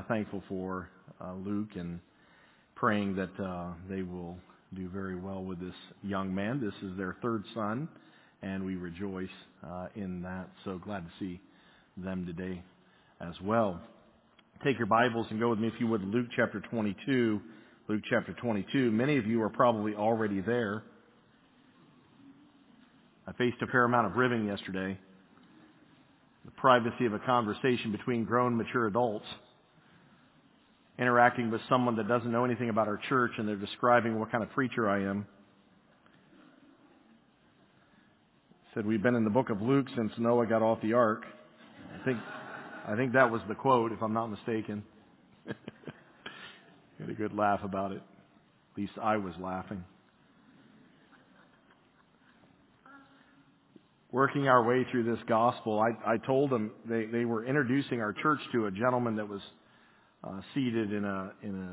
thankful for Luke and praying that they will do very well with this young man. This is their third son, and we rejoice in that. So glad to see them today as well. Take your Bibles and go with me, if you would, Luke chapter 22. Luke chapter 22. Many of you are probably already there. I faced a fair amount of ribbing yesterday. The privacy of a conversation between grown, mature adults interacting with someone that doesn't know anything about our church, and they're describing what kind of preacher I am. Said we've been in the book of Luke since Noah got off the ark. I think that was the quote, if I'm not mistaken. Had a good laugh about it. At least I was laughing. Working our way through this gospel, I told them they were introducing our church to a gentleman that was seated in a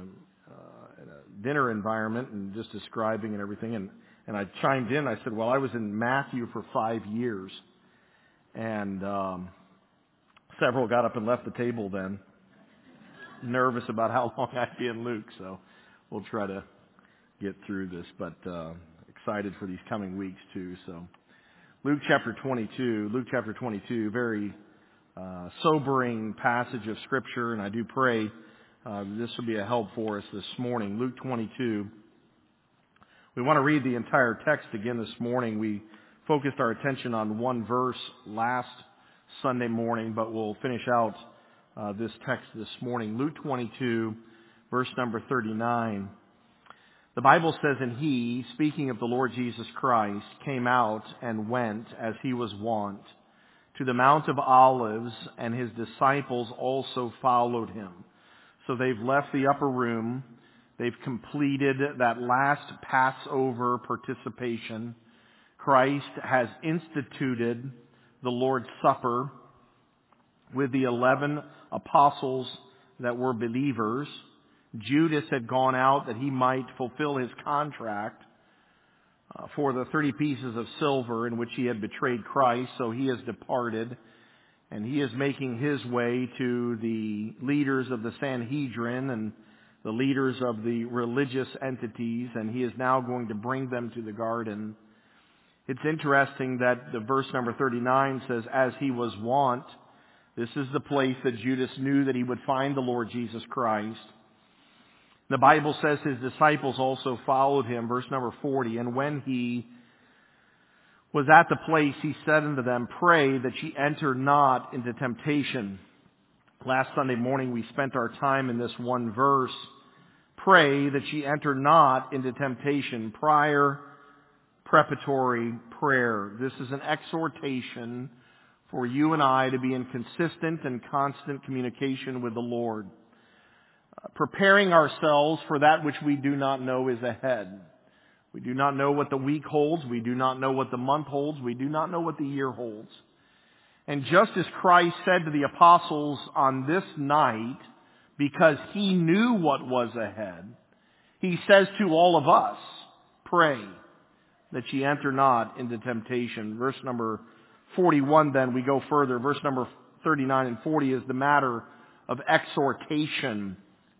dinner environment and just describing and everything. And I chimed in. I said, well, I was in Matthew for 5 years. And several got up and left the table then, nervous about how long I'd be in Luke. So we'll try to get through this, but excited for these coming weeks too. So Luke chapter 22, very sobering passage of Scripture, and I do pray this will be a help for us this morning. Luke 22. We want to read the entire text again this morning. We focused our attention on one verse last Sunday morning, but we'll finish out this text this morning. Luke 22, verse number 39. The Bible says, and he, speaking of the Lord Jesus Christ, came out and went as he was wont to the Mount of Olives, and his disciples also followed him. So they've left the upper room. They've completed that last Passover participation. Christ has instituted the Lord's Supper with the 11 apostles that were believers. Judas had gone out that he might fulfill his contract for the 30 pieces of silver in which he had betrayed Christ. So he has departed, and he is making his way to the leaders of the Sanhedrin and the leaders of the religious entities, and he is now going to bring them to the garden. It's interesting that the verse number 39 says, as he was wont. This is the place that Judas knew that he would find the Lord Jesus Christ. The Bible says his disciples also followed him. Verse number 40, and when he was at the place, he said unto them, pray that ye enter not into temptation. Last Sunday morning we spent our time in this one verse. Pray that ye enter not into temptation. Prior preparatory prayer. This is an exhortation for you and I to be in consistent and constant communication with the Lord. Preparing ourselves for that which we do not know is ahead. We do not know what the week holds. We do not know what the month holds. We do not know what the year holds. And just as Christ said to the apostles on this night, because he knew what was ahead, he says to all of us, pray that ye enter not into temptation. Verse number 41, then we go further. Verse number 39 and 40 is the matter of exhortation.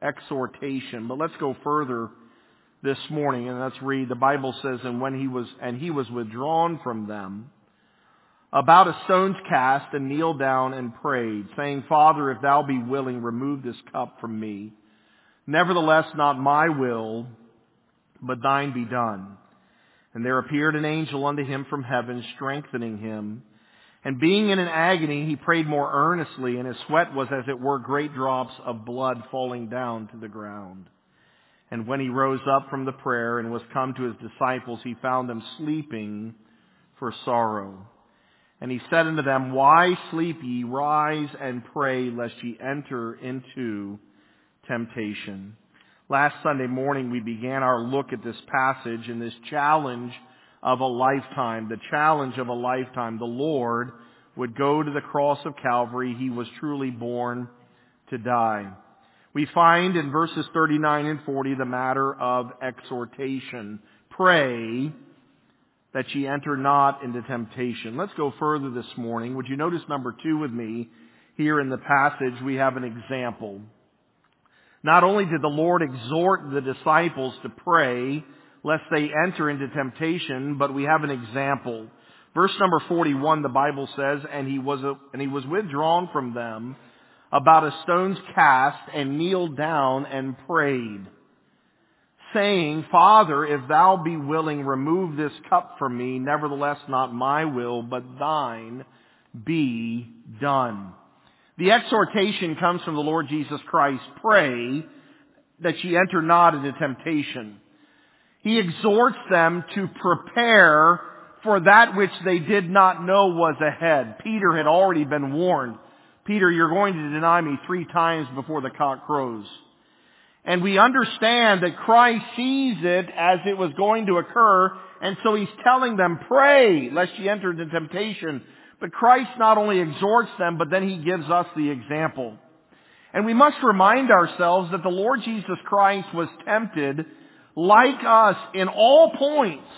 But let's go further this morning, and let's read. The Bible says, and he was withdrawn from them about a stone's cast, and kneeled down and prayed, saying, Father, if thou be willing, remove this cup from me. Nevertheless, not my will, but thine be done. And there appeared an angel unto him from heaven, strengthening him. And being in an agony, he prayed more earnestly, and his sweat was as it were great drops of blood falling down to the ground. And when he rose up from the prayer and was come to his disciples, he found them sleeping for sorrow. And he said unto them, why sleep ye? Rise and pray, lest ye enter into temptation. Last Sunday morning, we began our look at this passage and this challenge of a lifetime. The challenge of a lifetime. The Lord would go to the cross of Calvary. He was truly born to die. We find in verses 39 and 40 the matter of exhortation. Pray that ye enter not into temptation. Let's go further this morning. Would you notice number 2 with me? Here in the passage we have an example. Not only did the Lord exhort the disciples to pray lest they enter into temptation, but we have an example. Verse number 41, the Bible says, and he was withdrawn from them about a stone's cast, and kneeled down and prayed, saying, Father, if thou be willing, remove this cup from me. Nevertheless, not my will, but thine be done. The exhortation comes from the Lord Jesus Christ. Pray that ye enter not into temptation. He exhorts them to prepare for that which they did not know was ahead. Peter had already been warned. Peter, you're going to deny me 3 times before the cock crows. And we understand that Christ sees it as it was going to occur, and so He's telling them, pray lest ye enter into temptation. But Christ not only exhorts them, but then He gives us the example. And we must remind ourselves that the Lord Jesus Christ was tempted like us in all points,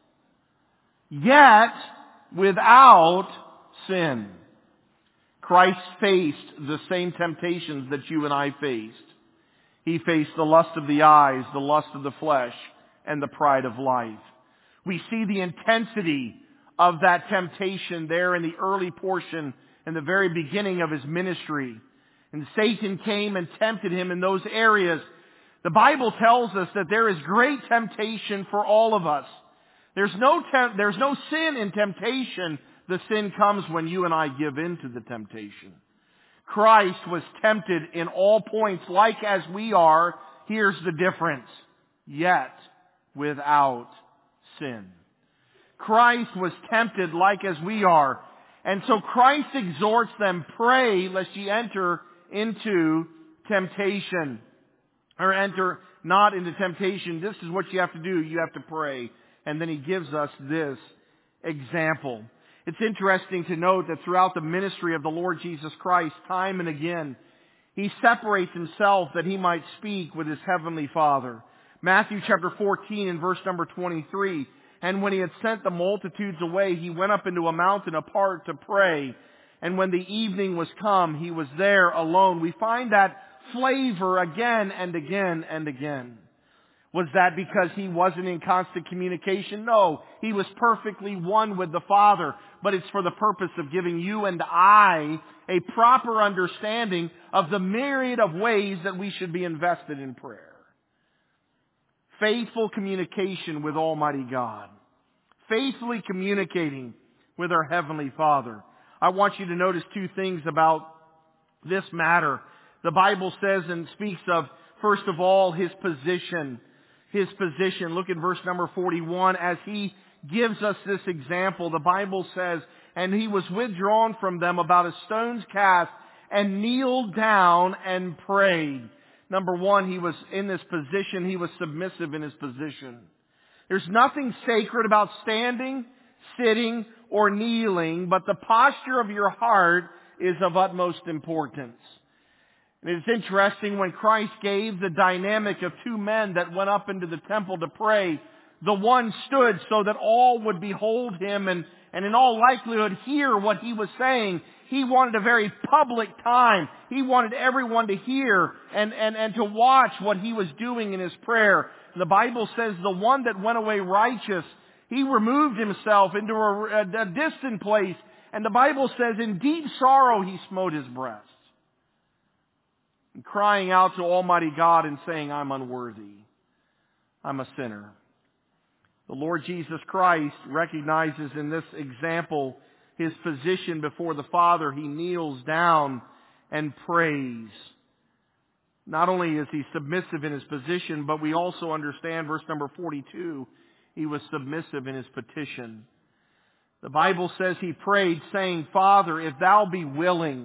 yet without sin. Christ faced the same temptations that you and I faced. He faced the lust of the eyes, the lust of the flesh, and the pride of life. We see the intensity of that temptation there in the early portion, in the very beginning of His ministry. And Satan came and tempted Him in those areas. The Bible tells us that there is great temptation for all of us. There's no sin in temptation. The sin comes when you and I give in to the temptation. Christ was tempted in all points like as we are. Here's the difference. Yet without sin. Christ was tempted like as we are. And so Christ exhorts them, pray lest ye enter into temptation. Or enter not into temptation. This is what you have to do. You have to pray. And then He gives us this example. It's interesting to note that throughout the ministry of the Lord Jesus Christ, time and again, He separates Himself that He might speak with His Heavenly Father. Matthew chapter 14 and verse number 23. And when He had sent the multitudes away, He went up into a mountain apart to pray. And when the evening was come, He was there alone. We find that flavor again and again and again. Was that because He wasn't in constant communication? No, He was perfectly one with the Father. But it's for the purpose of giving you and I a proper understanding of the myriad of ways that we should be invested in prayer. Faithful communication with Almighty God. Faithfully communicating with our Heavenly Father. I want you to notice 2 things about this matter. The Bible says and speaks of, first of all, His position. His position. Look at verse number 41. As He gives us this example, the Bible says, and He was withdrawn from them about a stone's cast and kneeled down and prayed. Number 1, He was in this position. He was submissive in His position. There's nothing sacred about standing, sitting, or kneeling, but the posture of your heart is of utmost importance. And it's interesting when Christ gave the dynamic of 2 men that went up into the temple to pray. The one stood so that all would behold Him and in all likelihood hear what He was saying. He wanted a very public time. He wanted everyone to hear and to watch what He was doing in His prayer. And the Bible says the one that went away righteous, he removed himself into a distant place. And the Bible says in deep sorrow he smote his breast. And crying out to Almighty God and saying, I'm unworthy. I'm a sinner. The Lord Jesus Christ recognizes in this example His position before the Father. He kneels down and prays. Not only is He submissive in His position, but we also understand verse number 42, He was submissive in His petition. The Bible says He prayed saying, Father, if Thou be willing,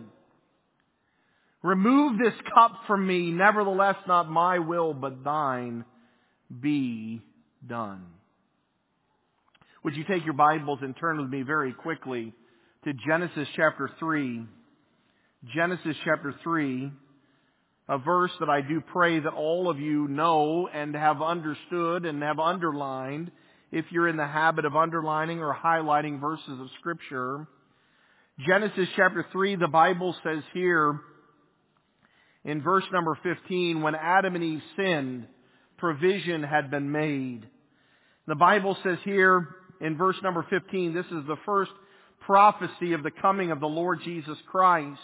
remove this cup from me. Nevertheless, not my will, but Thine be done. Would you take your Bibles and turn with me very quickly to Genesis chapter 3. Genesis chapter 3, a verse that I do pray that all of you know and have understood and have underlined, if you're in the habit of underlining or highlighting verses of Scripture. Genesis chapter 3, the Bible says here, in verse number 15, when Adam and Eve sinned, provision had been made. The Bible says here in verse number 15, this is the first prophecy of the coming of the Lord Jesus Christ.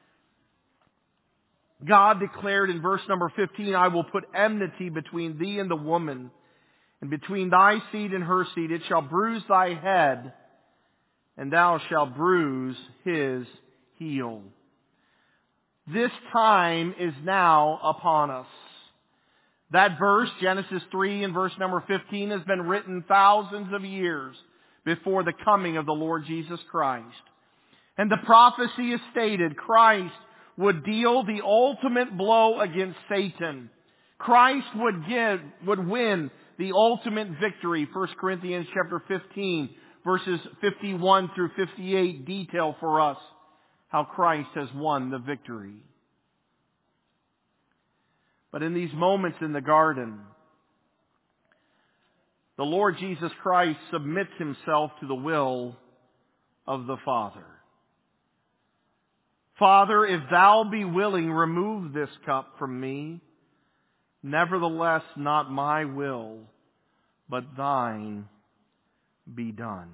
God declared in verse number 15, I will put enmity between thee and the woman, and between thy seed and her seed. It shall bruise thy head, and thou shalt bruise his heel. This time is now upon us. That verse, Genesis 3 and verse number 15, has been written thousands of years before the coming of the Lord Jesus Christ. And the prophecy is stated, Christ would deal the ultimate blow against Satan. Christ would win the ultimate victory. 1 Corinthians chapter 15, verses 51 through 58 detail for us how Christ has won the victory. But in these moments in the garden, the Lord Jesus Christ submits himself to the will of the Father. Father, if thou be willing, remove this cup from me. Nevertheless, not my will, but thine be done.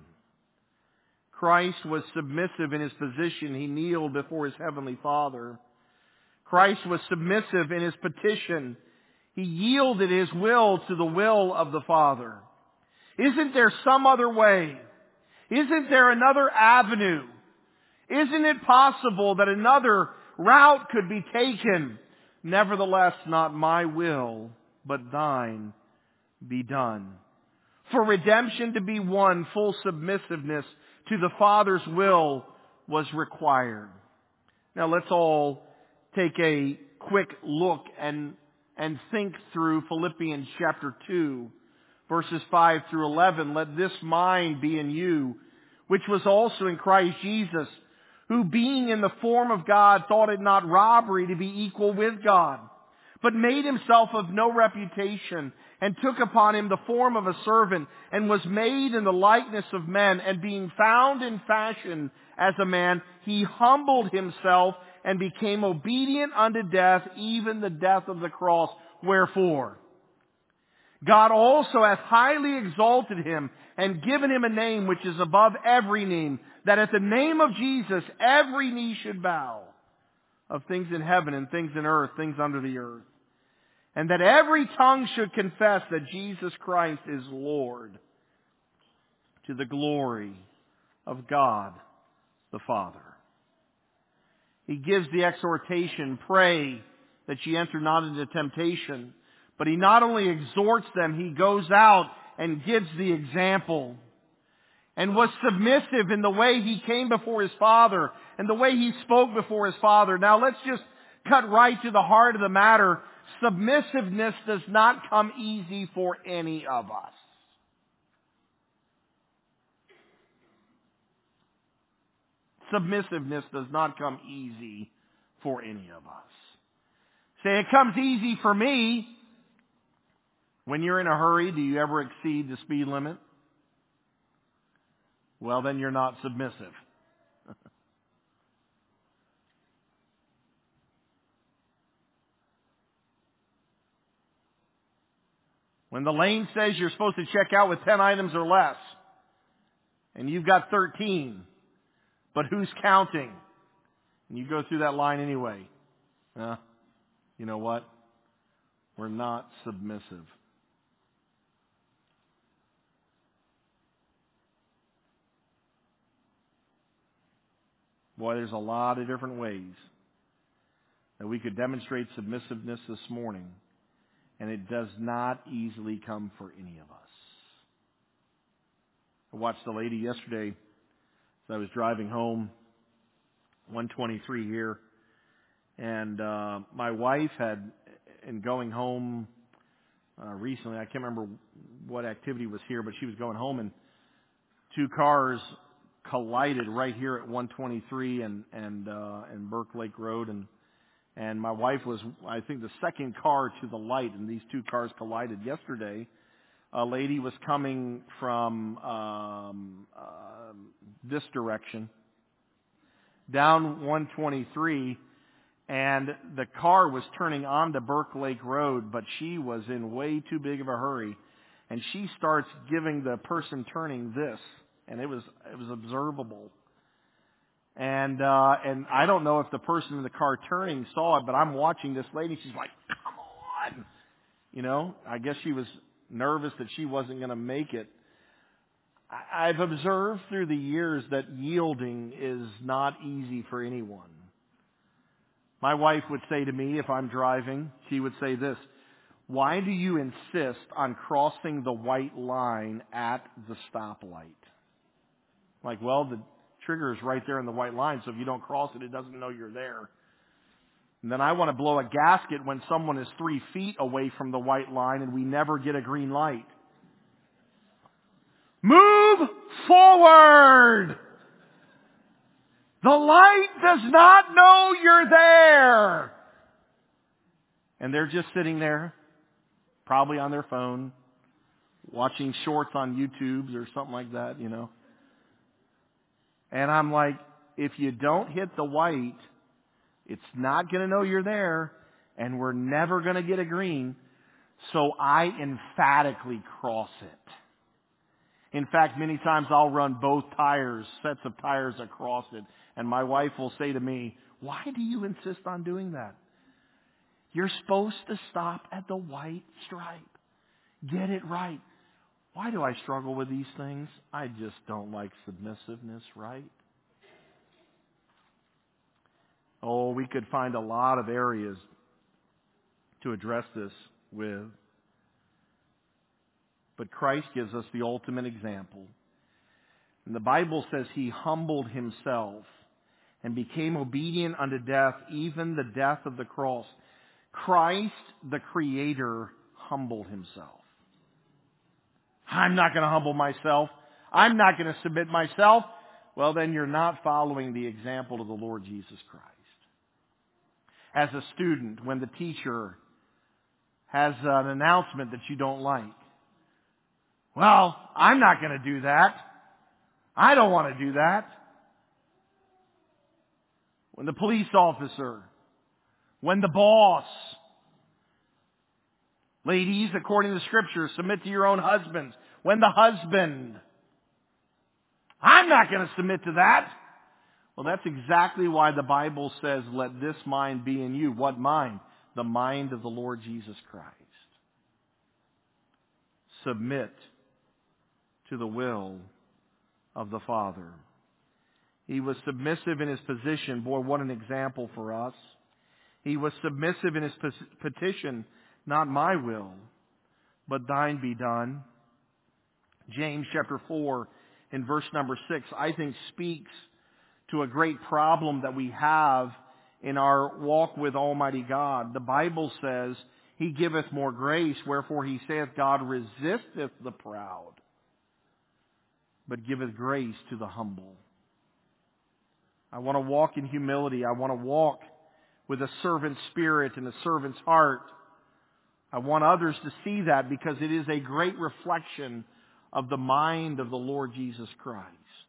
Christ was submissive in his position. He kneeled before his heavenly Father. Christ was submissive in his petition. He yielded his will to the will of the Father. Isn't there some other way? Isn't there another avenue? Isn't it possible that another route could be taken? Nevertheless, not my will, but thine be done. For redemption to be won, full submissiveness to the Father's will was required. Now let's all take a quick look and think through Philippians chapter 2, verses 5 through 11. Let this mind be in you, which was also in Christ Jesus, who being in the form of God thought it not robbery to be equal with God, but made himself of no reputation, and took upon him the form of a servant, and was made in the likeness of men, and being found in fashion as a man, he humbled himself and became obedient unto death, even the death of the cross. Wherefore, God also hath highly exalted him, and given him a name which is above every name, that at the name of Jesus every knee should bow, of things in heaven and things in earth, things under the earth, and that every tongue should confess that Jesus Christ is Lord, to the glory of God the Father. He gives the exhortation, pray that ye enter not into temptation. But he not only exhorts them, he goes out and gives the example. And was submissive in the way he came before his Father and the way he spoke before his Father. Now let's just cut right to the heart of the matter. Submissiveness does not come easy for any of us. Submissiveness does not come easy for any of us. Say, it comes easy for me. When you're in a hurry, do you ever exceed the speed limit? Well, then you're not submissive. When the lane says you're supposed to check out with 10 items or less, and you've got 13, but who's counting? And you go through that line anyway. You know what? We're not submissive. Boy, there's a lot of different ways that we could demonstrate submissiveness this morning, and it does not easily come for any of us. I watched a lady yesterday as I was driving home, 123 here, and my wife had, in going home recently, I can't remember what activity was here, but she was going home, and two cars collided right here at 123 and Burke Lake Road, and my wife was, I think, the second car to the light, and these two cars collided yesterday. A lady was coming from this direction down 123, And the car was turning onto Burke Lake Road, but she was in way too big of a hurry. And she starts giving the person turning this, and it was observable. And I don't know if the person in the car turning saw it, but I'm watching this lady. She's like, "Come on!" You know, I guess she was nervous that she wasn't going to make it. I've observed through the years that yielding is not easy for anyone. My wife would say to me, if I'm driving, she would say this: "Why do you insist on crossing the white line at the stoplight?" Like, well, the trigger is right there in the white line, so if you don't cross it, it doesn't know you're there. And then I want to blow a gasket when someone is 3 feet away from the white line and we never get a green light. Move forward! The light does not know you're there. And they're just sitting there, probably on their phone, watching shorts on YouTube or something like that, you know. And I'm like, if you don't hit the white, it's not going to know you're there, and we're never going to get a green. So I emphatically cross it. In fact, many times I'll run both sets of tires across it. And my wife will say to me, "Why do you insist on doing that? You're supposed to stop at the white stripe. Get it right." Why do I struggle with these things? I just don't like submissiveness, right? Oh, we could find a lot of areas to address this with. But Christ gives us the ultimate example. And the Bible says He humbled Himself and became obedient unto death, even the death of the cross. Christ, the Creator, humbled Himself. I'm not going to humble myself. I'm not going to submit myself. Well, then you're not following the example of the Lord Jesus Christ. As a student, when the teacher has an announcement that you don't like, well, I'm not going to do that. I don't want to do that. When the police officer, when the boss, ladies, according to Scripture, submit to your own husbands. When the husband, I'm not going to submit to that. Well, that's exactly why the Bible says, "Let this mind be in you." What mind? The mind of the Lord Jesus Christ. Submit to the will of the Father. He was submissive in His position. Boy, what an example for us. He was submissive in His petition. "Not my will, but thine be done." James chapter 4 in verse number 6, I think, speaks to a great problem that we have in our walk with Almighty God. The Bible says, "He giveth more grace, wherefore He saith, God resisteth the proud, but giveth grace to the humble." I want to walk in humility. I want to walk with a servant spirit and a servant's heart. I want others to see that, because it is a great reflection of the mind of the Lord Jesus Christ.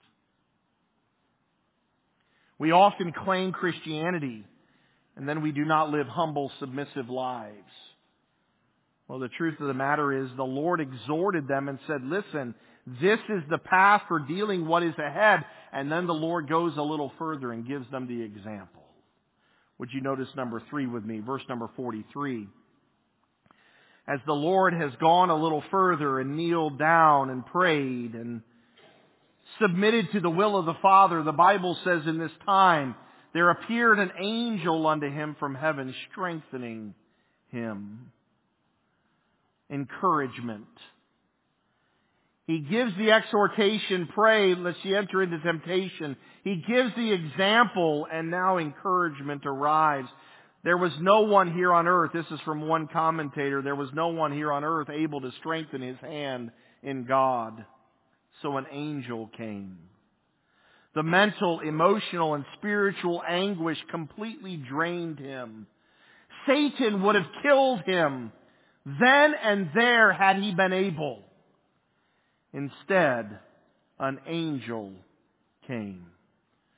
We often claim Christianity, and then we do not live humble, submissive lives. Well, the truth of the matter is, the Lord exhorted them and said, "Listen, this is the path for dealing what is ahead." And then the Lord goes a little further and gives them the example. Would you notice number 3 with me? Verse number 43. As the Lord has gone a little further and kneeled down and prayed and submitted to the will of the Father, the Bible says, in this time there appeared an angel unto him from heaven, strengthening him. Encouragement. He gives the exhortation, "Pray lest ye enter into temptation." He gives the example, and now encouragement arrives. There was no one here on earth, this is from one commentator, there was no one here on earth able to strengthen his hand in God. So an angel came. The mental, emotional, and spiritual anguish completely drained him. Satan would have killed him then and there had he been able. Instead, an angel came.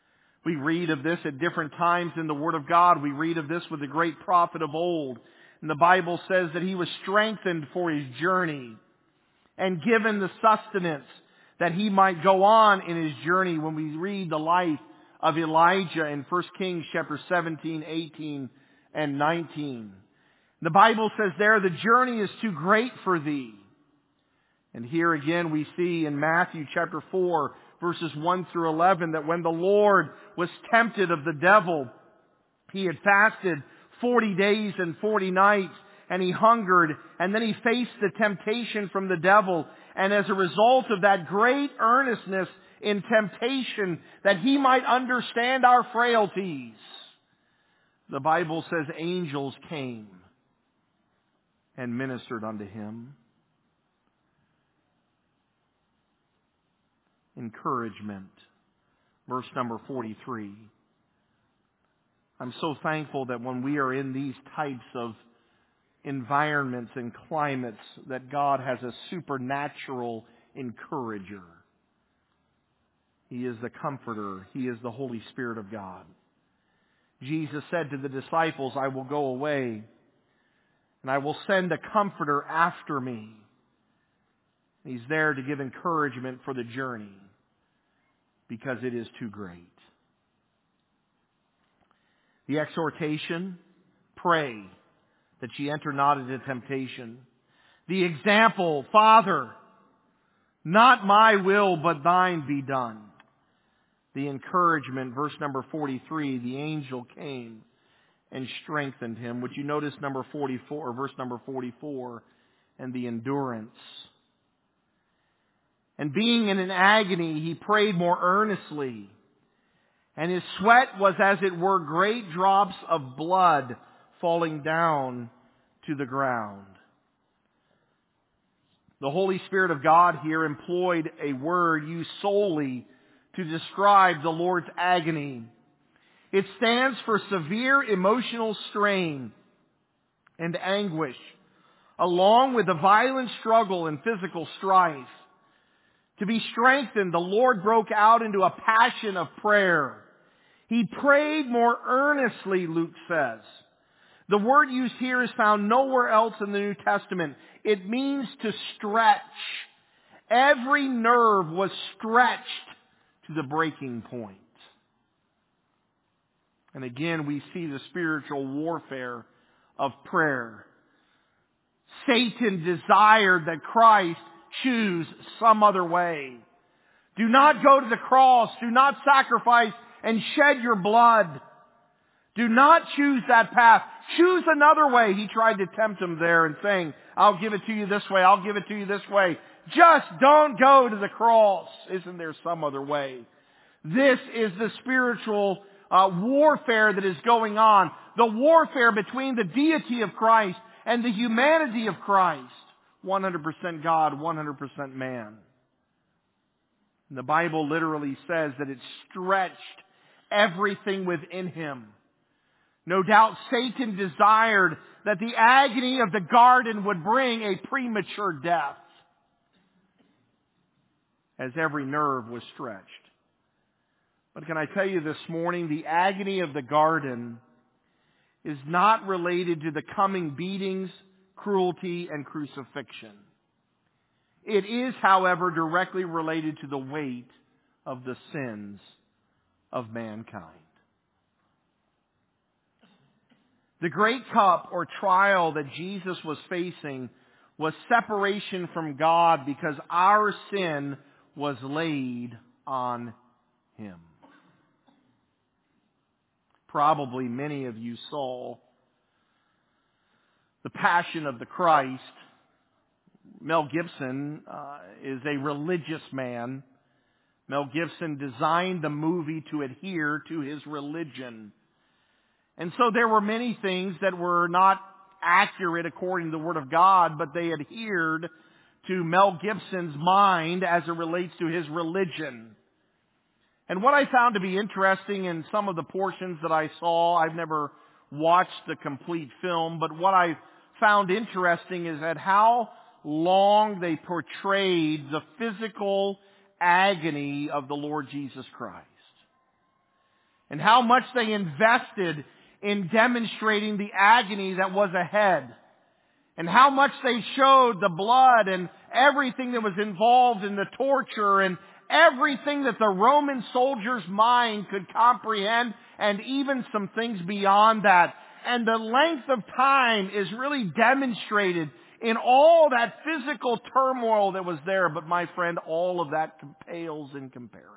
We read of this at different times in the Word of God. We read of this with the great prophet of old. And the Bible says that he was strengthened for his journey and given the sustenance that he might go on in his journey. When we read the life of Elijah in 1 Kings chapter 17, 18, and 19. The Bible says there, the journey is too great for thee. And here again we see in Matthew chapter 4, verses 1 through 11, that when the Lord was tempted of the devil, he had fasted 40 days and 40 nights, and he hungered, and then he faced the temptation from the devil. And as a result of that great earnestness in temptation, that he might understand our frailties, the Bible says angels came and ministered unto him. Encouragement. Verse number 43. I'm so thankful that when we are in these types of environments and climates, that God has a supernatural encourager. He is the Comforter. He is the Holy Spirit of God. Jesus said to the disciples, I will go away, and I will send a Comforter after me. He's there to give encouragement for the journey, because it is too great. The exhortation, pray that ye enter not into temptation. The example, Father, not my will, but thine be done. The encouragement, verse number 43, the angel came and strengthened him. Would you notice number 44, or verse number 44, and the endurance. And being in an agony, he prayed more earnestly. And his sweat was as it were great drops of blood falling down to the ground. The Holy Spirit of God here employed a word used solely to describe the Lord's agony. It stands for severe emotional strain and anguish, along with a violent struggle and physical strife. To be strengthened, the Lord broke out into a passion of prayer. He prayed more earnestly, Luke says. The word used here is found nowhere else in the New Testament. It means to stretch. Every nerve was stretched to the breaking point. And again, we see the spiritual warfare of prayer. Satan desired that Christ choose some other way. Do not go to the cross. Do not sacrifice and shed your blood. Do not choose that path. Choose another way. He tried to tempt him there and saying, I'll give it to you this way. I'll give it to you this way. Just don't go to the cross. Isn't there some other way? This is the spiritual warfare that is going on. The warfare between the deity of Christ and the humanity of Christ. 100% God, 100% man. And the Bible literally says that it stretched everything within him. No doubt Satan desired that the agony of the garden would bring a premature death, as every nerve was stretched. But can I tell you this morning, the agony of the garden is not related to the coming beatings, cruelty, and crucifixion. It is, however, directly related to the weight of the sins of mankind. The great cup or trial that Jesus was facing was separation from God because our sin was laid on him. Probably many of you saw The Passion of the Christ. Mel Gibson is a religious man. Mel Gibson designed the movie to adhere to his religion. And so there were many things that were not accurate according to the Word of God, but they adhered to Mel Gibson's mind as it relates to his religion. And what I found to be interesting in some of the portions that I saw, I've never watched the complete film, but what I found interesting is that how long they portrayed the physical agony of the Lord Jesus Christ. and how much they invested in demonstrating the agony that was ahead, and how much they showed the blood and everything that was involved in the torture and everything that the Roman soldier's mind could comprehend, and even some things beyond that. And the length of time is really demonstrated in all that physical turmoil that was there. But my friend, all of that pales in comparison.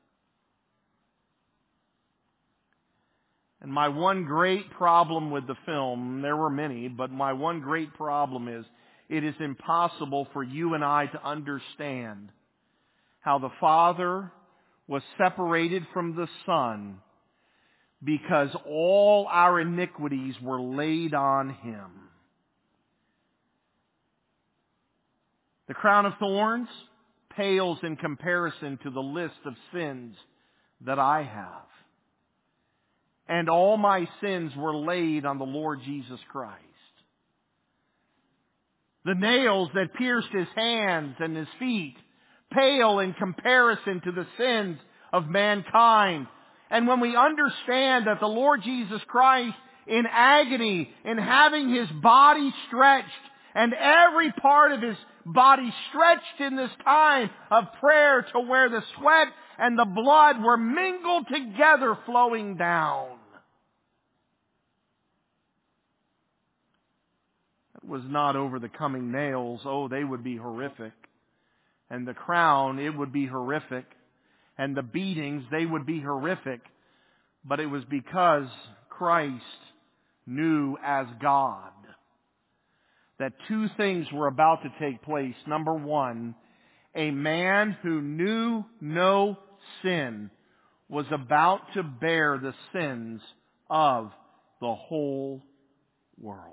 And my one great problem with the film, there were many, but my one great problem is it is impossible for you and I to understand how the Father was separated from the Son because all our iniquities were laid on Him. The crown of thorns pales in comparison to the list of sins that I have. And all my sins were laid on the Lord Jesus Christ. The nails that pierced His hands and His feet pale in comparison to the sins of mankind. And when we understand that the Lord Jesus Christ, in agony, in having His body stretched, and every part of His body stretched in this time of prayer to where the sweat and the blood were mingled together flowing down. It was not over the coming nails. Oh, they would be horrific. And the crown, it would be horrific. And the beatings, they would be horrific. But it was because Christ knew as God that two things were about to take place. Number one, a man who knew no sin was about to bear the sins of the whole world.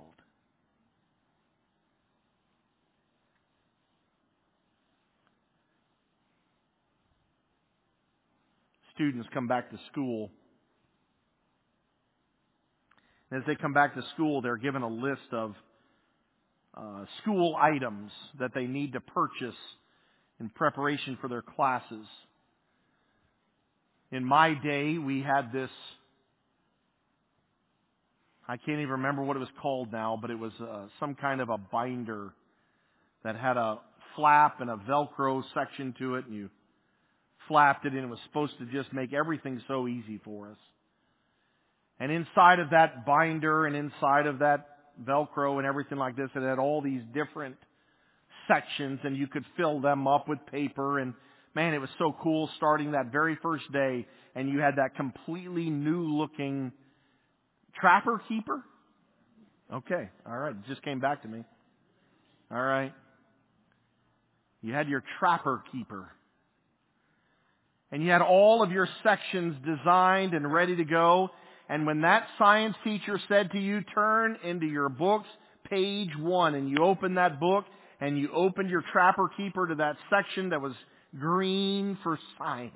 Students come back to school. As they come back to school, they're given a list of school items that they need to purchase in preparation for their classes. In my day, we had this, I can't even remember what it was called now, but it was some kind of a binder that had a flap and a Velcro section to it, and you flapped it, and it was supposed to just make everything so easy for us. And inside of that binder and inside of that Velcro and everything like this, it had all these different sections, and you could fill them up with paper. And man, it was so cool starting that very first day, and you had that completely new looking Trapper Keeper. Okay, all right, it just came back to me. All right. You had your Trapper Keeper. And you had all of your sections designed and ready to go. And when that science teacher said to you, turn into your books, page 1, and you opened that book, and you opened your Trapper Keeper to that section that was green for science,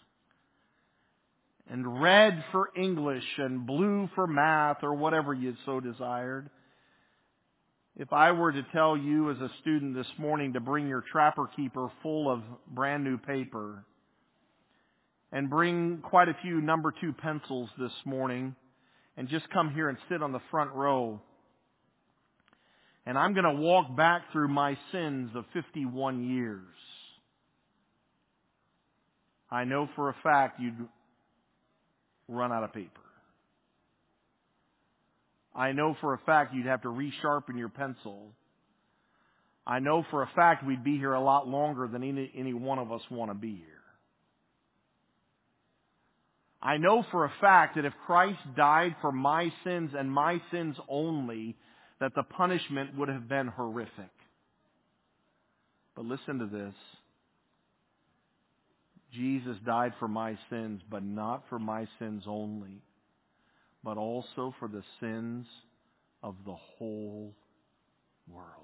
and red for English, and blue for math, or whatever you so desired. If I were to tell you as a student this morning to bring your Trapper Keeper full of brand new paper, and bring quite a few number 2 pencils this morning, and just come here and sit on the front row, and I'm going to walk back through my sins of 51 years, I know for a fact you'd run out of paper. I know for a fact you'd have to resharpen your pencil. I know for a fact we'd be here a lot longer than any one of us want to be here. I know for a fact that if Christ died for my sins and my sins only, that the punishment would have been horrific. But listen to this. Jesus died for my sins, but not for my sins only, but also for the sins of the whole world.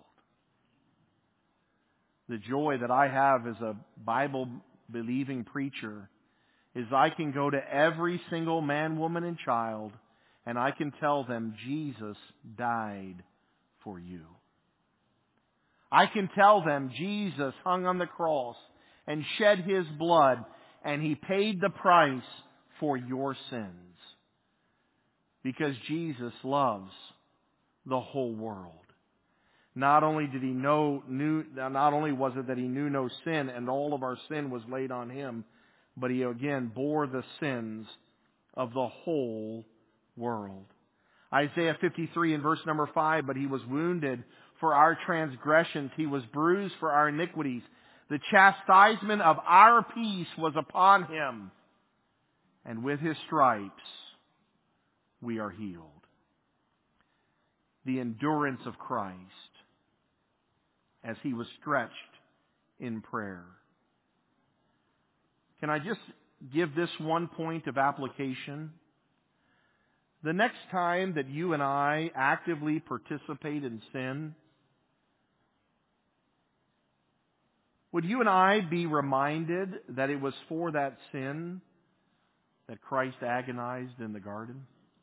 The joy that I have as a Bible-believing preacher is I can go to every single man, woman, and child, and I can tell them Jesus died for you. I can tell them Jesus hung on the cross and shed His blood, and He paid the price for your sins. because Jesus loves the whole world. Not only was it that He knew no sin and all of our sin was laid on Him, but He again bore the sins of the whole world. Isaiah 53 in verse number 5, but He was wounded for our transgressions. He was bruised for our iniquities. The chastisement of our peace was upon Him. And with His stripes we are healed. The endurance of Christ as He was stretched in prayer. Can I just give this one point of application? The next time that you and I actively participate in sin, would you and I be reminded that it was for that sin that Christ agonized in the garden?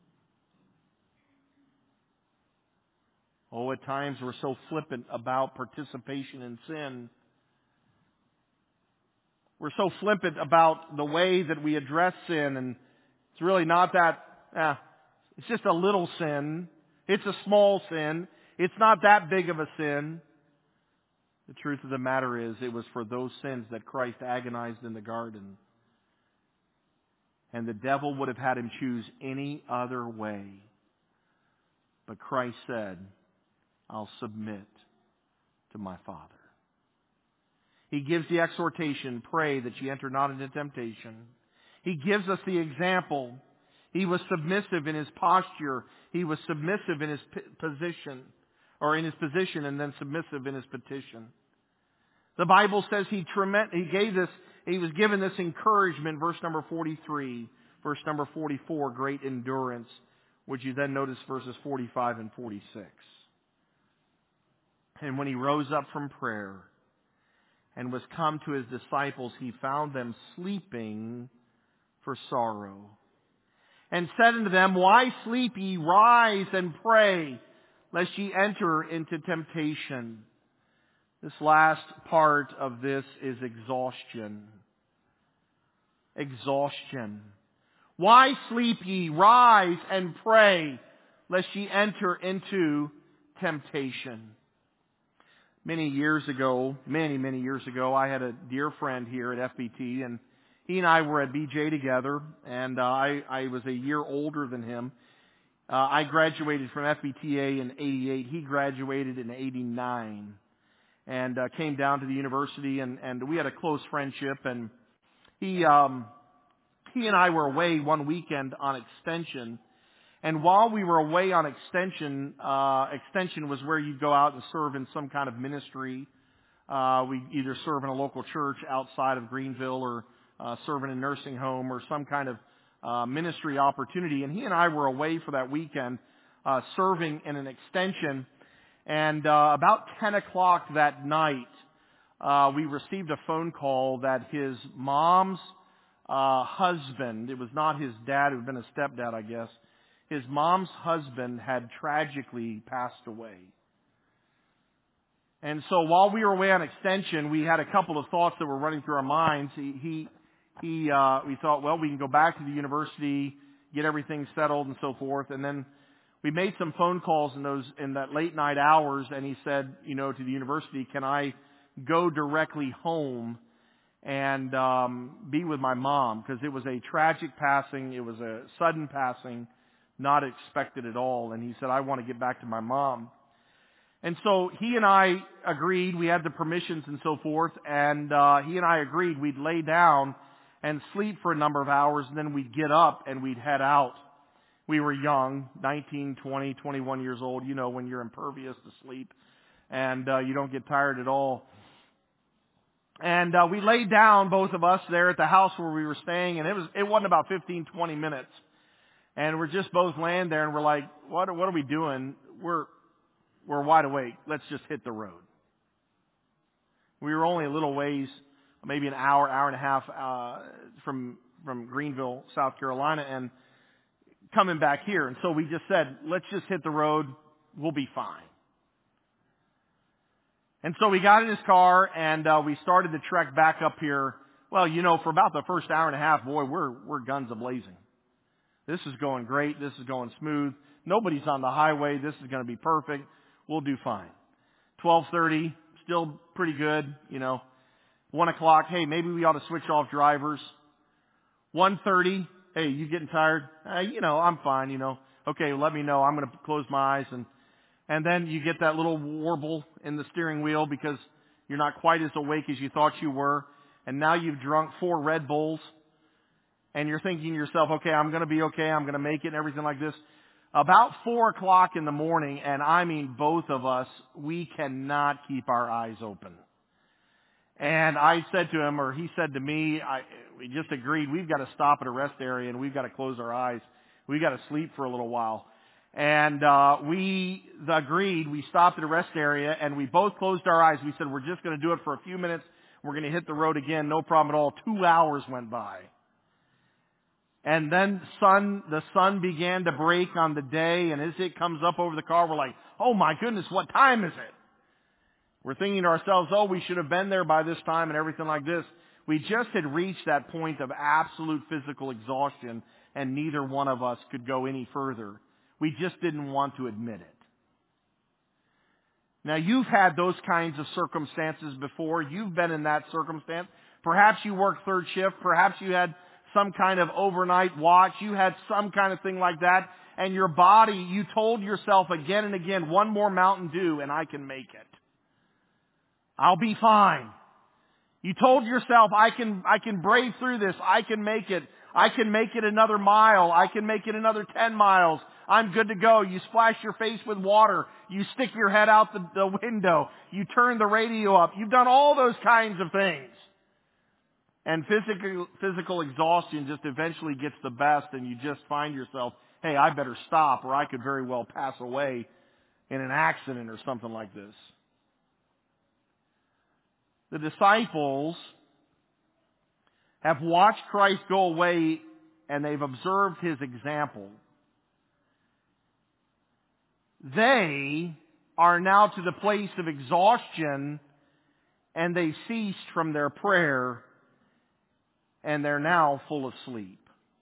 Oh, at times we're so flippant about participation in sin. We're so flippant about the way that we address sin, and it's really not that, it's just a little sin. It's a small sin. It's not that big of a sin. The truth of the matter is, it was for those sins that Christ agonized in the garden. And the devil would have had Him choose any other way. But Christ said, I'll submit to my Father. He gives the exhortation, pray that ye enter not into temptation. He gives us the example. He was submissive in His posture. He was submissive in His position, and then submissive in His petition. The Bible says He was given this encouragement, verse number 43, verse number 44, great endurance. Would you then notice verses 45 and 46? And when He rose up from prayer and was come to His disciples, He found them sleeping for sorrow. And said unto them, why sleep ye? Rise and pray, lest ye enter into temptation. This last part of this is exhaustion. Exhaustion. Why sleep ye? Rise and pray, lest ye enter into temptation. Many years ago, I had a dear friend here at FBT, and he and I were at BJ together, and I was a year older than him. I graduated from FBTA in 88. He graduated in 89, and came down to the university, and we had a close friendship. And he and I were away one weekend on extension. And while we were away on extension was where you'd go out and serve in some kind of ministry. We either serve in a local church outside of Greenville, or serve in a nursing home, or some kind of ministry opportunity. And he and I were away for that weekend, serving in an extension. And about 10 o'clock that night, we received a phone call that his mom's husband, it was not his dad, it had been a stepdad, I guess. His mom's husband had tragically passed away. And so while we were away on extension, we had a couple of thoughts that were running through our minds. We thought, well, we can go back to the university, get everything settled and so forth. And then we made some phone calls in that late night hours, and he said, to the university, can I go directly home and be with my mom? Because it was a tragic passing. It was a sudden passing, not expected at all. And he said, I want to get back to my mom. And so he and I agreed. We had the permissions and so forth. And he and I agreed we'd lay down and sleep for a number of hours, and then we'd get up and we'd head out. We were young, 19, 20, 21 years old, when you're impervious to sleep and you don't get tired at all. And we laid down, both of us, there at the house where we were staying, and it wasn't about 15, 20 minutes. And we're just both laying there, and we're like, what are we doing? We're wide awake. Let's just hit the road. We were only a little ways, maybe an hour and a half from Greenville, South Carolina, and coming back here. And so we just said, let's just hit the road. We'll be fine. And so we got in his car, and we started the trek back up here. Well, for about the first hour and a half, boy, we're guns a-blazing. This is going great. This is going smooth. Nobody's on the highway. This is going to be perfect. We'll do fine. 12:30, still pretty good, 1 o'clock, hey, maybe we ought to switch off drivers. 1:30, hey, you getting tired? I'm fine, Okay, let me know. I'm going to close my eyes. And then you get that little warble in the steering wheel because you're not quite as awake as you thought you were. And now you've drunk 4 Red Bulls. And you're thinking to yourself, okay, I'm going to be okay. I'm going to make it and everything like this. About 4 o'clock in the morning, and I mean both of us, we cannot keep our eyes open. And I said to him, or he said to me, we just agreed, we've got to stop at a rest area and we've got to close our eyes. We've got to sleep for a little while. And we agreed, we stopped at a rest area and we both closed our eyes. We said, we're just going to do it for a few minutes. We're going to hit the road again. No problem at all. 2 hours went by. And then the sun began to break on the day, and as it comes up over the car, we're like, oh my goodness, what time is it? We're thinking to ourselves, oh, we should have been there by this time and everything like this. We just had reached that point of absolute physical exhaustion, and neither one of us could go any further. We just didn't want to admit it. Now, you've had those kinds of circumstances before. You've been in that circumstance. Perhaps you worked third shift. Perhaps you had some kind of overnight watch. You had some kind of thing like that. And your body, you told yourself again and again, one more Mountain Dew and I can make it. I'll be fine. You told yourself, I can brave through this. I can make it. I can make it another mile. I can make it another 10 miles. I'm good to go. You splash your face with water. You stick your head out the window. You turn the radio up. You've done all those kinds of things. And physical exhaustion just eventually gets the best and you just find yourself, hey, I better stop or I could very well pass away in an accident or something like this. The disciples have watched Christ go away and they've observed His example. They are now to the place of exhaustion and they ceased from their prayer and they're now full of sleep.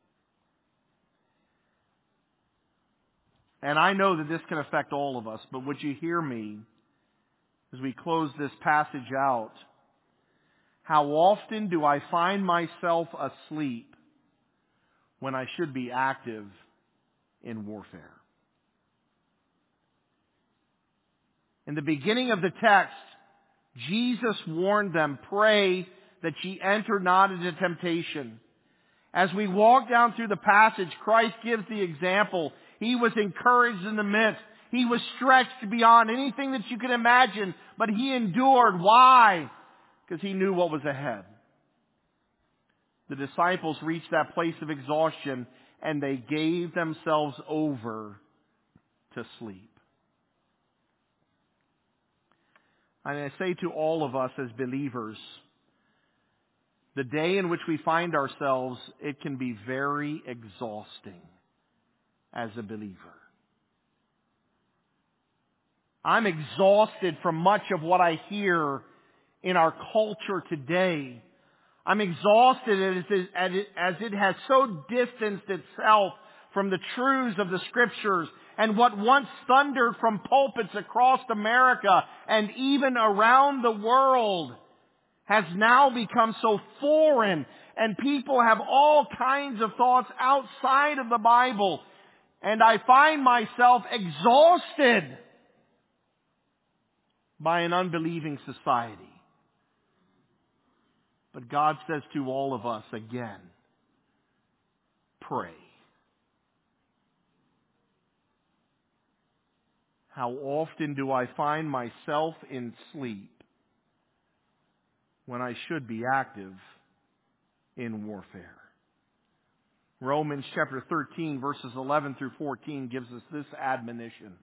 And I know that this can affect all of us, but would you hear me as we close this passage out? How often do I find myself asleep when I should be active in warfare? In the beginning of the text, Jesus warned them, pray that ye enter not into temptation. As we walk down through the passage, Christ gives the example. He was encouraged in the midst. He was stretched beyond anything that you could imagine, but He endured. Why? Because He knew what was ahead. The disciples reached that place of exhaustion and they gave themselves over to sleep. And I say to all of us as believers, the day in which we find ourselves, it can be very exhausting as a believer. I'm exhausted from much of what I hear in our culture today. I'm exhausted as it has so distanced itself from the truths of the Scriptures and what once thundered from pulpits across America and even around the world has now become so foreign, and people have all kinds of thoughts outside of the Bible. And I find myself exhausted by an unbelieving society. But God says to all of us again, pray. How often do I find myself in sleep when I should be active in warfare? Romans chapter 13 verses 11 through 14 gives us this admonition.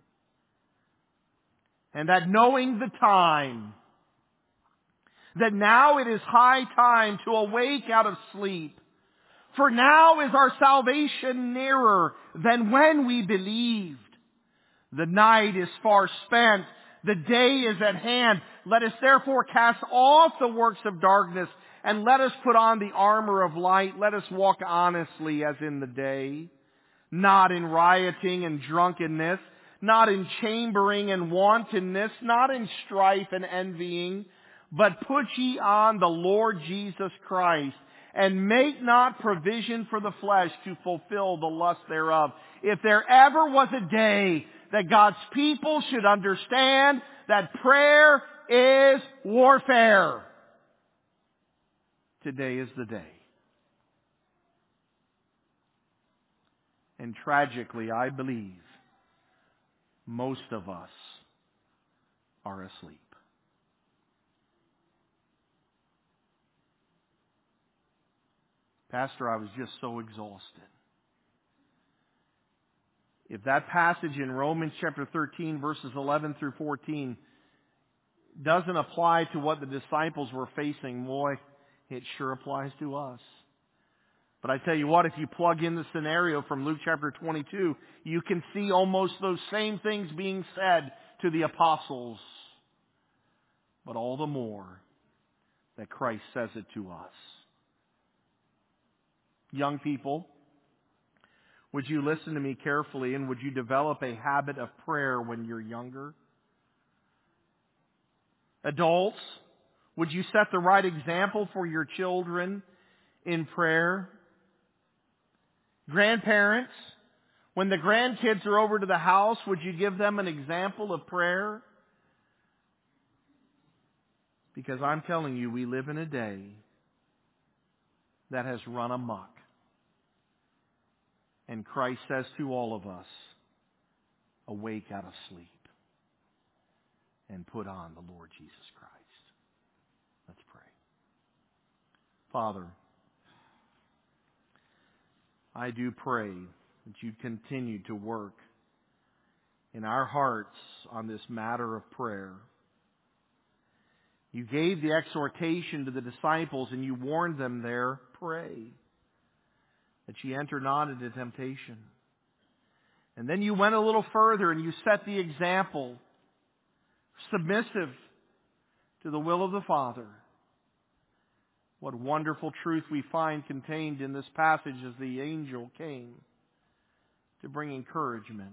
And that knowing the time, that now it is high time to awake out of sleep, for now is our salvation nearer than when we believed. The night is far spent, the day is at hand. Let us therefore cast off the works of darkness, and let us put on the armor of light. Let us walk honestly as in the day, not in rioting and drunkenness, not in chambering and wantonness, not in strife and envying, but put ye on the Lord Jesus Christ, and make not provision for the flesh to fulfill the lust thereof. If there ever was a day that God's people should understand that prayer is warfare, today is the day. And tragically, I believe most of us are asleep. Pastor, I was just so exhausted. If that passage in Romans chapter 13, verses 11 through 14 doesn't apply to what the disciples were facing, boy, it sure applies to us. But I tell you what, if you plug in the scenario from Luke chapter 22, you can see almost those same things being said to the apostles. But all the more that Christ says it to us. Young people, would you listen to me carefully, and would you develop a habit of prayer when you're younger? Adults, would you set the right example for your children in prayer? Grandparents, when the grandkids are over to the house, would you give them an example of prayer? Because I'm telling you, we live in a day that has run amok. And Christ says to all of us, awake out of sleep and put on the Lord Jesus Christ. Let's pray. Father, I do pray that you continue to work in our hearts on this matter of prayer. You gave the exhortation to the disciples and you warned them there, pray, that ye enter not into temptation. And then you went a little further and you set the example, submissive to the will of the Father. What wonderful truth we find contained in this passage as the angel came to bring encouragement.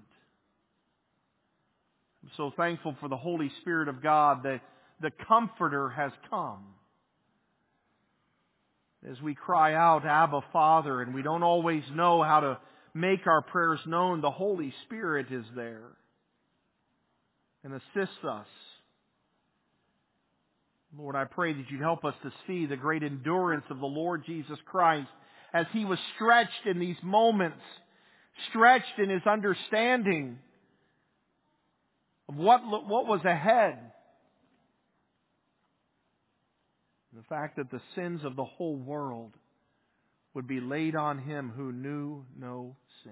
I'm so thankful for the Holy Spirit of God that the Comforter has come. As we cry out, Abba, Father, and we don't always know how to make our prayers known, the Holy Spirit is there and assists us. Lord, I pray that you'd help us to see the great endurance of the Lord Jesus Christ as He was stretched in these moments, stretched in His understanding of what was ahead. The fact that the sins of the whole world would be laid on Him who knew no sin.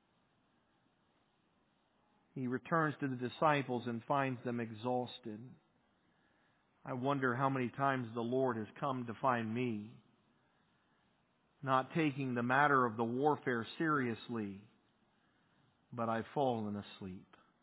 He returns to the disciples and finds them exhausted. I wonder how many times the Lord has come to find me not taking the matter of the warfare seriously, but I've fallen asleep.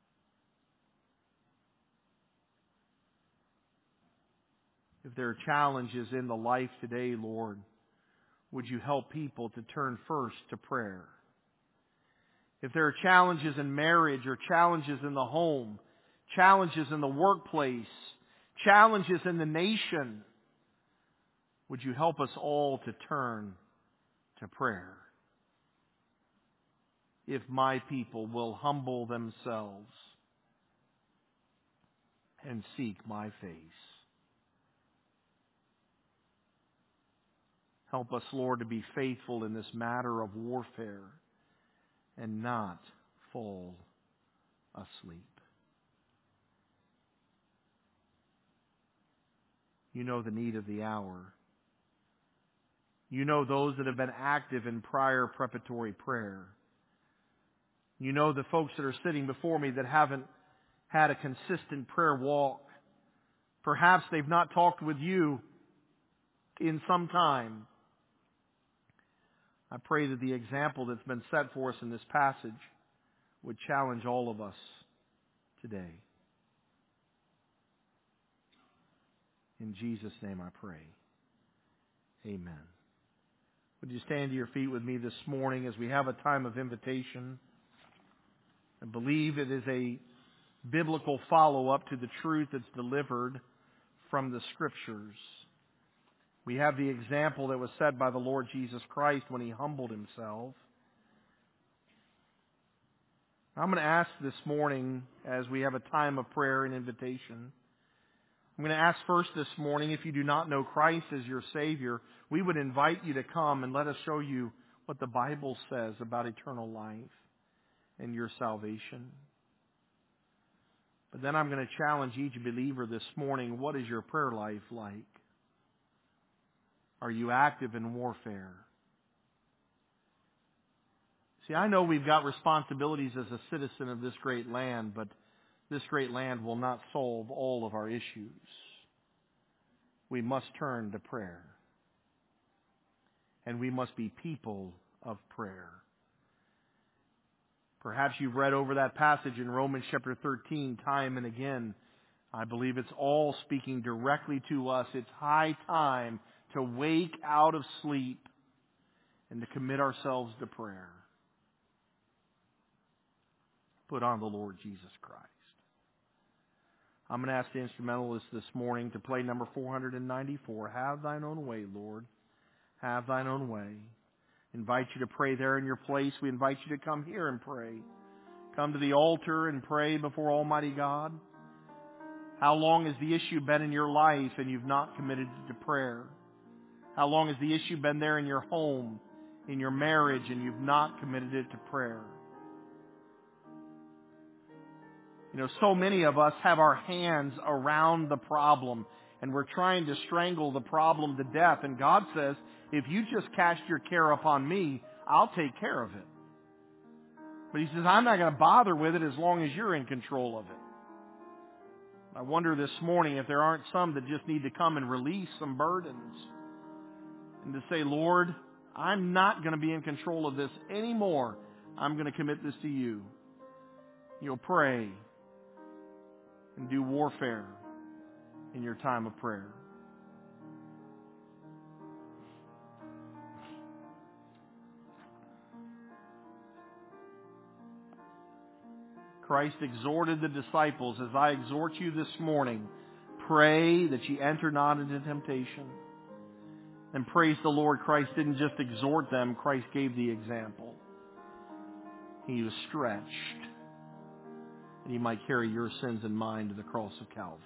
If there are challenges in the life today, Lord, would you help people to turn first to prayer? If there are challenges in marriage or challenges in the home, challenges in the workplace, challenges in the nation, would you help us all to turn to prayer? If my people will humble themselves and seek my face. Help us, Lord, to be faithful in this matter of warfare and not fall asleep. You know the need of the hour. You know those that have been active in prior preparatory prayer. You know the folks that are sitting before me that haven't had a consistent prayer walk. Perhaps they've not talked with you in some time. I pray that the example that's been set for us in this passage would challenge all of us today. In Jesus' name I pray. Amen. Would you stand to your feet with me this morning as we have a time of invitation? I believe it is a biblical follow-up to the truth that's delivered from the Scriptures. We have the example that was set by the Lord Jesus Christ when He humbled Himself. I'm going to ask this morning, as we have a time of prayer and invitation, I'm going to ask first this morning, if you do not know Christ as your Savior, we would invite you to come and let us show you what the Bible says about eternal life and your salvation. But then I'm going to challenge each believer this morning, what is your prayer life like? Are you active in warfare? See, I know we've got responsibilities as a citizen of this great land, but this great land will not solve all of our issues. We must turn to prayer. And we must be people of prayer. Perhaps you've read over that passage in Romans chapter 13 time and again. I believe it's all speaking directly to us. It's high time to wake out of sleep and to commit ourselves to prayer. Put on the Lord Jesus Christ. I'm going to ask the instrumentalist this morning to play number 494, Have Thine Own Way, Lord. Have Thine Own Way. Invite you to pray there in your place. We invite you to come here and pray. Come to the altar and pray before Almighty God. How long has the issue been in your life and you've not committed it to prayer? How long has the issue been there in your home, in your marriage, and you've not committed it to prayer? You know, so many of us have our hands around the problem and we're trying to strangle the problem to death. And God says, if you just cast your care upon me, I'll take care of it. But He says, I'm not going to bother with it as long as you're in control of it. I wonder this morning if there aren't some that just need to come and release some burdens and to say, Lord, I'm not going to be in control of this anymore. I'm going to commit this to you. You'll pray and do warfare in your time of prayer. Christ exhorted the disciples, as I exhort you this morning, pray that ye enter not into temptation. And praise the Lord, Christ didn't just exhort them, Christ gave the example. He was stretched that He might carry your sins and mine to the cross of Calvary.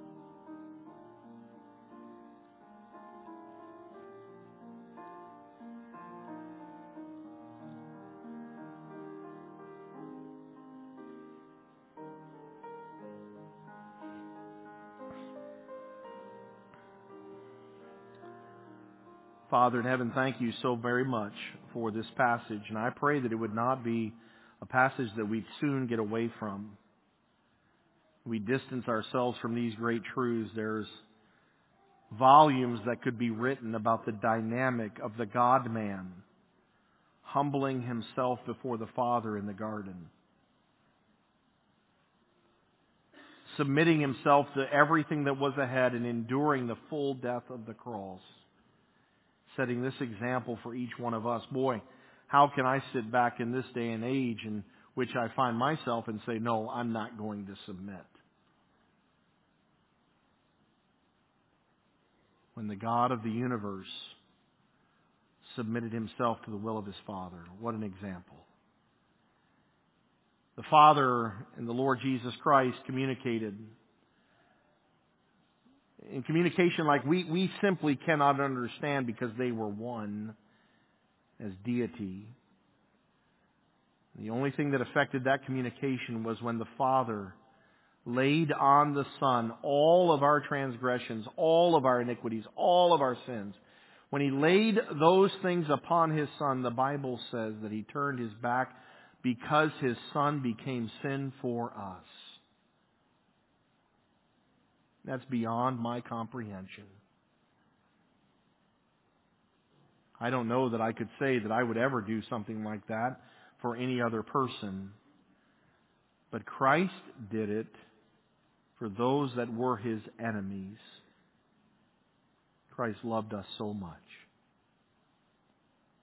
Father in heaven, thank you so very much for this passage. And I pray that it would not be a passage that we'd soon get away from. We distance ourselves from these great truths. There's volumes that could be written about the dynamic of the God-man humbling Himself before the Father in the garden, submitting Himself to everything that was ahead and enduring the full death of the cross, setting this example for each one of us. Boy, how can I sit back in this day and age in which I find myself and say, no, I'm not going to submit? When the God of the universe submitted Himself to the will of His Father. What an example. The Father and the Lord Jesus Christ communicated. In communication like we simply cannot understand because they were one as deity. The only thing that affected that communication was when the Father laid on the Son all of our transgressions, all of our iniquities, all of our sins. When He laid those things upon His Son, the Bible says that He turned His back because His Son became sin for us. That's beyond my comprehension. I don't know that I could say that I would ever do something like that for any other person. But Christ did it for those that were His enemies. Christ loved us so much.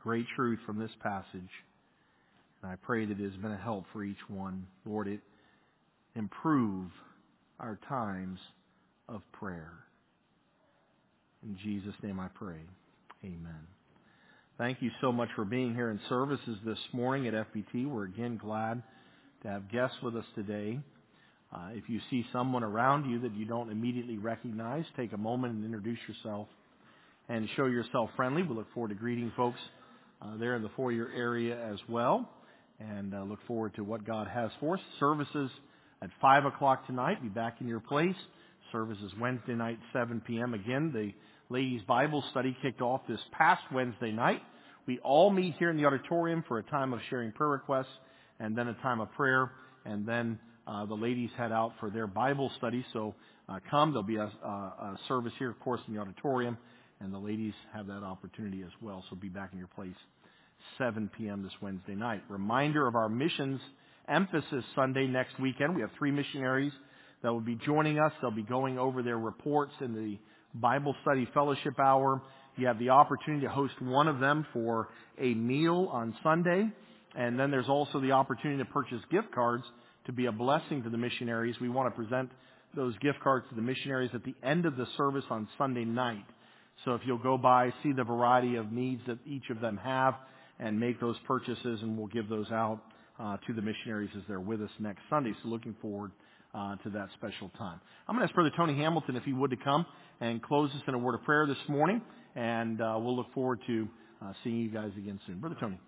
great truth from this passage. And I pray that it has been a help for each one. Lord, it improve our times of prayer. In Jesus' name I pray. Amen. Thank you so much for being here in services this morning at FBT. We're again glad to have guests with us today. If you see someone around you that you don't immediately recognize, take a moment and introduce yourself and show yourself friendly. We look forward to greeting folks there in the foyer area as well, and look forward to what God has for us. Services at 5 o'clock tonight. Be back in your place. Services Wednesday night, 7 p.m. Again, the ladies' Bible study kicked off this past Wednesday night. We all meet here in the auditorium for a time of sharing prayer requests and then a time of prayer, and then the ladies head out for their Bible study. So come. There'll be a service here, of course, in the auditorium, and the ladies have that opportunity as well. So be back in your place 7 p.m. this Wednesday night. Reminder of our missions emphasis Sunday next weekend. We have 3 missionaries that will be joining us. They'll be going over their reports in the Bible study fellowship hour. You have the opportunity to host one of them for a meal on Sunday. And then there's also the opportunity to purchase gift cards to be a blessing to the missionaries. We want to present those gift cards to the missionaries at the end of the service on Sunday night. So if you'll go by, see the variety of needs that each of them have, and make those purchases, and we'll give those out to the missionaries as they're with us next Sunday. So looking forward to that special time. I'm going to ask Brother Tony Hamilton, if he would, to come and close us in a word of prayer this morning, and we'll look forward to seeing you guys again soon. Brother Tony.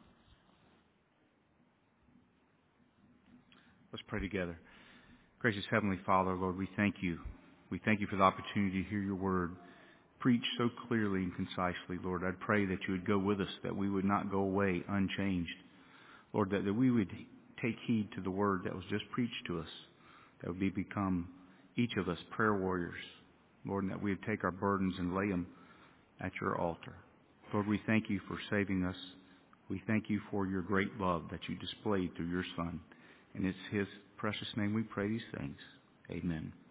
Let's pray together. Gracious Heavenly Father, Lord, we thank you. We thank you for the opportunity to hear your word preached so clearly and concisely, Lord. I pray that you would go with us, that we would not go away unchanged. Lord, that we would take heed to the word that was just preached to us, that we become, each of us, prayer warriors, Lord, and that we would take our burdens and lay them at your altar. Lord, we thank you for saving us. We thank you for your great love that you displayed through your Son. And it's his precious name we pray these things. Amen.